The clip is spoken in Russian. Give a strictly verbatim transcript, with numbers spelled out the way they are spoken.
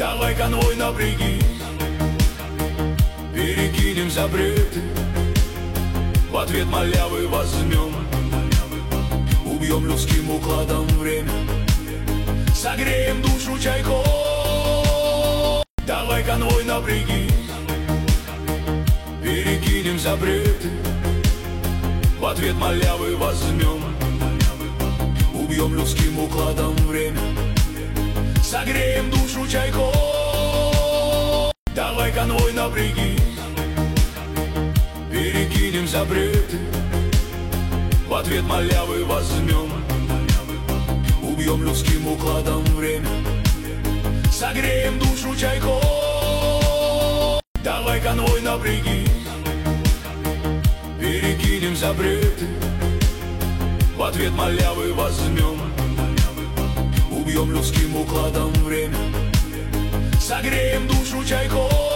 Давай конвой напряги, перекинем запреты, в ответ малявы возьмем, убьем людским укладом время, согреем душу чайком. Давай конвой напряги, перекинем запреты, в ответ малявы возьмем, убьем людским укладом время, согреем душу чайком. Давай конвой напряги, перекинем запреты, в ответ малявы возьмем, убьем людским укладом время, согреем душу чайком. Давай конвой напряги, перекинем запреты, в ответ малявы возьмем, убьем людским укладом время, согреем душу чайком.